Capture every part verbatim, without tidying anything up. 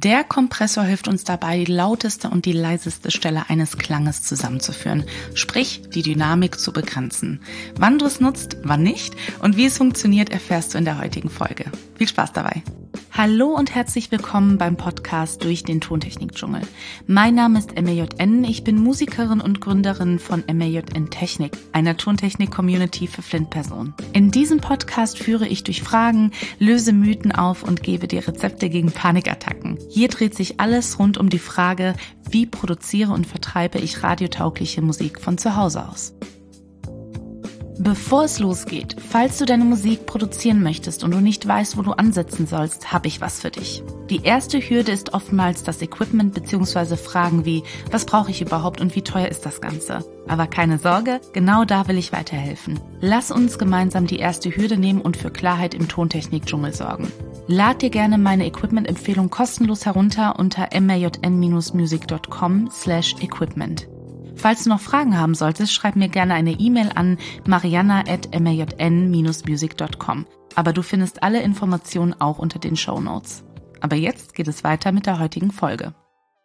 Der Kompressor hilft uns dabei, die lauteste und die leiseste Stelle eines Klanges zusammenzuführen, sprich die Dynamik zu begrenzen. Wann du es nutzt, wann nicht und wie es funktioniert, erfährst du in der heutigen Folge. Viel Spaß dabei! Hallo und herzlich willkommen beim Podcast durch den Tontechnik-Dschungel. Mein Name ist M A J N, ich bin Musikerin und Gründerin von M A J N Technik, einer Tontechnik-Community für Flint-Personen. In diesem Podcast führe ich durch Fragen, löse Mythen auf und gebe dir Rezepte gegen Panikattacken. Hier dreht sich alles rund um die Frage, wie produziere und vertreibe ich radiotaugliche Musik von zu Hause aus. Bevor es losgeht, falls du deine Musik produzieren möchtest und du nicht weißt, wo du ansetzen sollst, habe ich was für dich. Die erste Hürde ist oftmals das Equipment bzw. Fragen wie, was brauche ich überhaupt und wie teuer ist das Ganze? Aber keine Sorge, genau da will ich weiterhelfen. Lass uns gemeinsam die erste Hürde nehmen und für Klarheit im Tontechnik-Dschungel sorgen. Lad dir gerne meine Equipment-Empfehlung kostenlos herunter unter majn-music.com slash equipment. Falls du noch Fragen haben solltest, schreib mir gerne eine E-Mail an marianna at majn-music dot com. Aber du findest alle Informationen auch unter den Shownotes. Aber jetzt geht es weiter mit der heutigen Folge.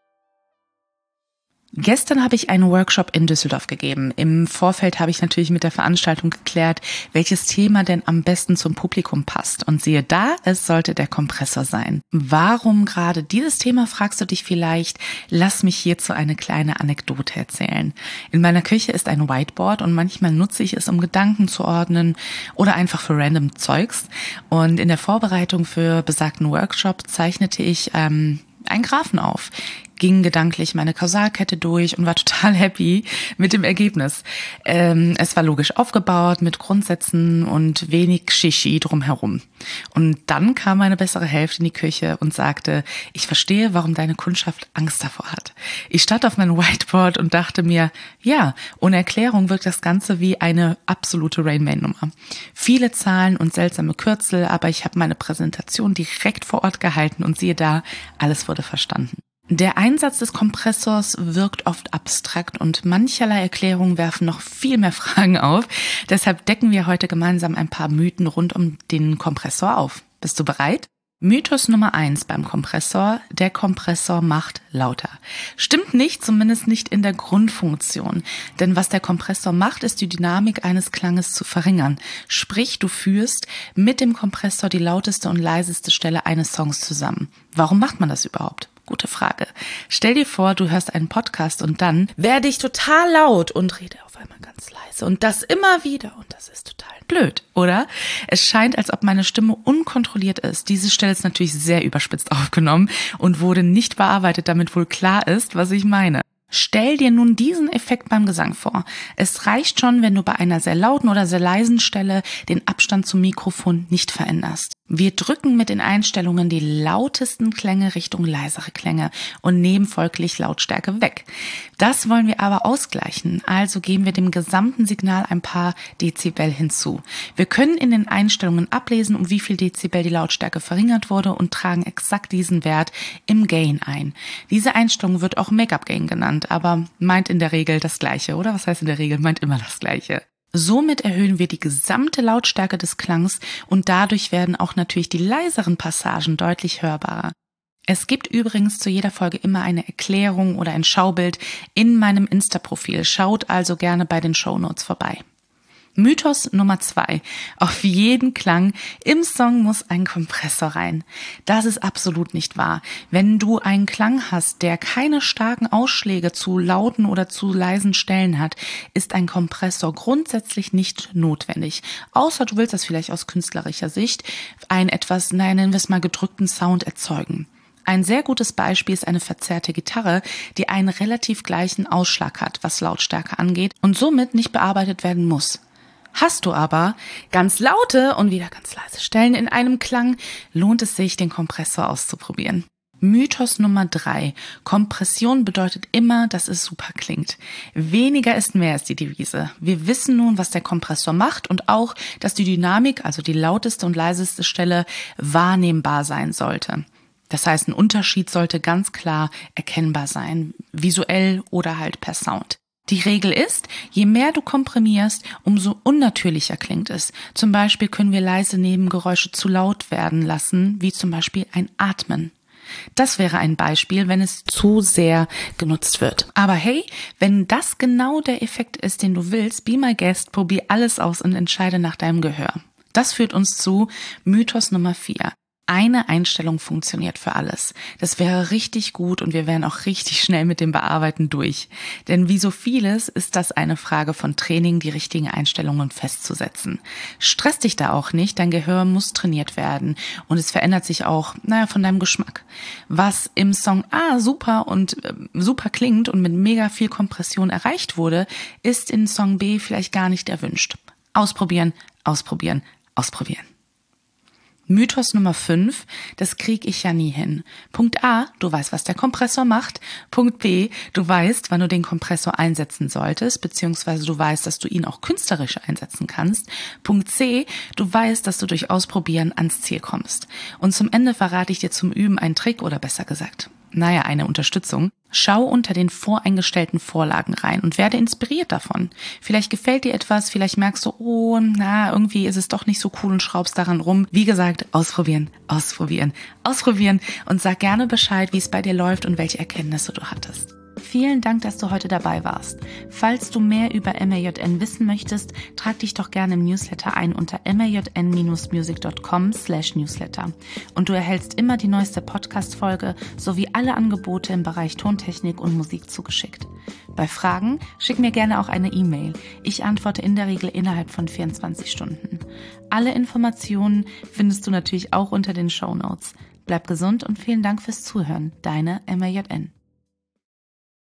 Gestern habe ich einen Workshop in Düsseldorf gegeben. Im Vorfeld habe ich natürlich mit der Veranstaltung geklärt, welches Thema denn am besten zum Publikum passt. Und siehe da, es sollte der Kompressor sein. Warum gerade dieses Thema, fragst du dich vielleicht? Lass mich hierzu eine kleine Anekdote erzählen. In meiner Küche ist ein Whiteboard und manchmal nutze ich es, um Gedanken zu ordnen oder einfach für random Zeugs. Und in der Vorbereitung für besagten Workshop zeichnete ich ähm, einen Graphen auf, ging gedanklich meine Kausalkette durch und war total happy mit dem Ergebnis. Ähm, es war logisch aufgebaut mit Grundsätzen und wenig Shishi drumherum. Und dann kam meine bessere Hälfte in die Küche und sagte, ich verstehe, warum deine Kundschaft Angst davor hat. Ich stand auf meinem Whiteboard und dachte mir, ja, ohne Erklärung wirkt das Ganze wie eine absolute Rain Man-Nummer. Viele Zahlen und seltsame Kürzel, aber ich habe meine Präsentation direkt vor Ort gehalten und siehe da, alles wurde verstanden. Der Einsatz des Kompressors wirkt oft abstrakt und mancherlei Erklärungen werfen noch viel mehr Fragen auf. Deshalb decken wir heute gemeinsam ein paar Mythen rund um den Kompressor auf. Bist du bereit? Mythos Nummer eins beim Kompressor: Der Kompressor macht lauter. Stimmt nicht, zumindest nicht in der Grundfunktion. Denn was der Kompressor macht, ist die Dynamik eines Klanges zu verringern. Sprich, du führst mit dem Kompressor die lauteste und leiseste Stelle eines Songs zusammen. Warum macht man das überhaupt? Gute Frage. Stell dir vor, du hörst einen Podcast und dann werde ich total laut und rede auf einmal ganz leise und das immer wieder und das ist total blöd, oder? Es scheint, als ob meine Stimme unkontrolliert ist. Diese Stelle ist natürlich sehr überspitzt aufgenommen und wurde nicht bearbeitet, damit wohl klar ist, was ich meine. Stell dir nun diesen Effekt beim Gesang vor. Es reicht schon, wenn du bei einer sehr lauten oder sehr leisen Stelle den Abstand zum Mikrofon nicht veränderst. Wir drücken mit den Einstellungen die lautesten Klänge Richtung leisere Klänge und nehmen folglich Lautstärke weg. Das wollen wir aber ausgleichen, also geben wir dem gesamten Signal ein paar Dezibel hinzu. Wir können in den Einstellungen ablesen, um wie viel Dezibel die Lautstärke verringert wurde und tragen exakt diesen Wert im Gain ein. Diese Einstellung wird auch Make-up-Gain genannt, aber meint in der Regel das Gleiche, oder? Was heißt in der Regel? Meint immer das Gleiche. Somit erhöhen wir die gesamte Lautstärke des Klangs und dadurch werden auch natürlich die leiseren Passagen deutlich hörbarer. Es gibt übrigens zu jeder Folge immer eine Erklärung oder ein Schaubild in meinem Insta-Profil. Schaut also gerne bei den Shownotes vorbei. Mythos Nummer zwei. Auf jeden Klang im Song muss ein Kompressor rein. Das ist absolut nicht wahr. Wenn du einen Klang hast, der keine starken Ausschläge zu lauten oder zu leisen Stellen hat, ist ein Kompressor grundsätzlich nicht notwendig. Außer du willst das vielleicht aus künstlerischer Sicht einen etwas, nein, nennen wir es mal gedrückten Sound erzeugen. Ein sehr gutes Beispiel ist eine verzerrte Gitarre, die einen relativ gleichen Ausschlag hat, was Lautstärke angeht und somit nicht bearbeitet werden muss. Hast du aber ganz laute und wieder ganz leise Stellen in einem Klang, lohnt es sich, den Kompressor auszuprobieren. Mythos Nummer drei. Kompression bedeutet immer, dass es super klingt. Weniger ist mehr ist die Devise. Wir wissen nun, was der Kompressor macht und auch, dass die Dynamik, also die lauteste und leiseste Stelle, wahrnehmbar sein sollte. Das heißt, ein Unterschied sollte ganz klar erkennbar sein, visuell oder halt per Sound. Die Regel ist, je mehr du komprimierst, umso unnatürlicher klingt es. Zum Beispiel können wir leise Nebengeräusche zu laut werden lassen, wie zum Beispiel ein Atmen. Das wäre ein Beispiel, wenn es zu sehr genutzt wird. Aber hey, wenn das genau der Effekt ist, den du willst, be my guest, probier alles aus und entscheide nach deinem Gehör. Das führt uns zu Mythos Nummer vier. Eine Einstellung funktioniert für alles. Das wäre richtig gut und wir wären auch richtig schnell mit dem Bearbeiten durch. Denn wie so vieles ist das eine Frage von Training, die richtigen Einstellungen festzusetzen. Stress dich da auch nicht, dein Gehör muss trainiert werden und es verändert sich auch, naja, von deinem Geschmack. Was im Song A super und äh, super klingt und mit mega viel Kompression erreicht wurde, ist in Song B vielleicht gar nicht erwünscht. Ausprobieren, ausprobieren, ausprobieren. Mythos Nummer fünf, das krieg ich ja nie hin. Punkt A, du weißt, was der Kompressor macht. Punkt B, du weißt, wann du den Kompressor einsetzen solltest, beziehungsweise du weißt, dass du ihn auch künstlerisch einsetzen kannst. Punkt C, du weißt, dass du durch Ausprobieren ans Ziel kommst. Und zum Ende verrate ich dir zum Üben einen Trick oder besser gesagt, naja, eine Unterstützung. Schau unter den voreingestellten Vorlagen rein und werde inspiriert davon. Vielleicht gefällt dir etwas, vielleicht merkst du, oh, na, irgendwie ist es doch nicht so cool und schraubst daran rum. Wie gesagt, ausprobieren, ausprobieren, ausprobieren und sag gerne Bescheid, wie es bei dir läuft und welche Erkenntnisse du hattest. Vielen Dank, dass du heute dabei warst. Falls du mehr über M A J N wissen möchtest, trag dich doch gerne im Newsletter ein unter majn music dot com slash newsletter. Und du erhältst immer die neueste Podcast-Folge sowie alle Angebote im Bereich Tontechnik und Musik zugeschickt. Bei Fragen schick mir gerne auch eine E-Mail. Ich antworte in der Regel innerhalb von vierundzwanzig Stunden. Alle Informationen findest du natürlich auch unter den Shownotes. Bleib gesund und vielen Dank fürs Zuhören. Deine M A J N.